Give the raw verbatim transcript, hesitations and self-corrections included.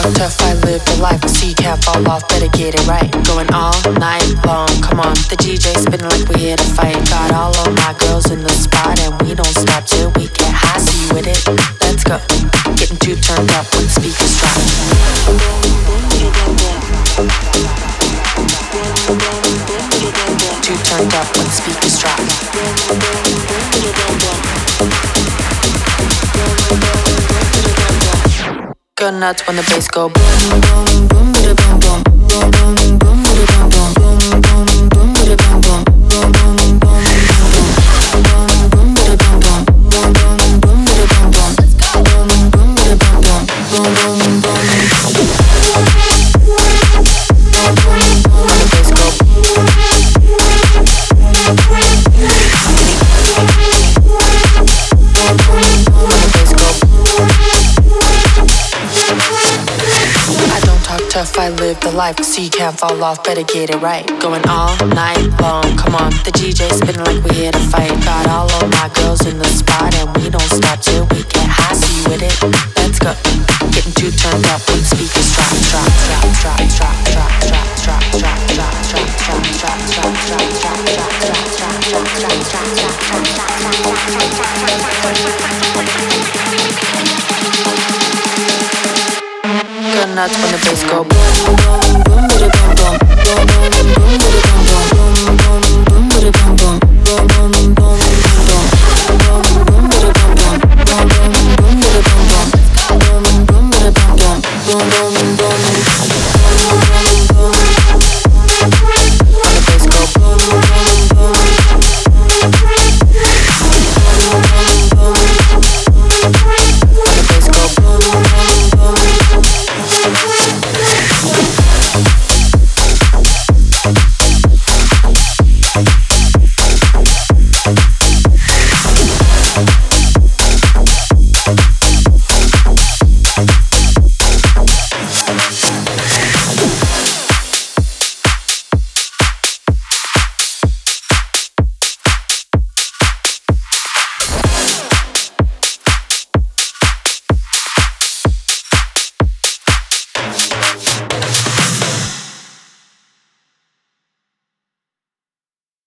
tough, I live the life. So you can't fall off, better get it right. Going all night long, come on. The D J spinning like we here to fight. Got all of my girls in the spot, and we don't stop till we get high. See you with it? Let's go. Getting too turned up when the speakers drop. Too turned up when the speakers drop. Go nuts when the bass go boom, boom, boom, boom, boom, boom, boom, boom, boom, boom, boom, boom, boom, boom, boom, boom, boom, boom, boom. Tough, I live the life, so you can't fall off, better get it right. Going all night long, come on. The D J spinning like we here to fight. Got all of my girls in the spot, and we don't stop till we get high. See you with it? Let's go. Getting too turned up when the speakers drop, drop, drop, drop, drop, drop, drop, drop, drop, drop, drop, drop, drop, drop, drop, drop, Go nuts when the bass go boom, boom, boom, boom, boom, boom, boom, boom, boom, boom, boom, boom, boom, boom, boom, boom, boom.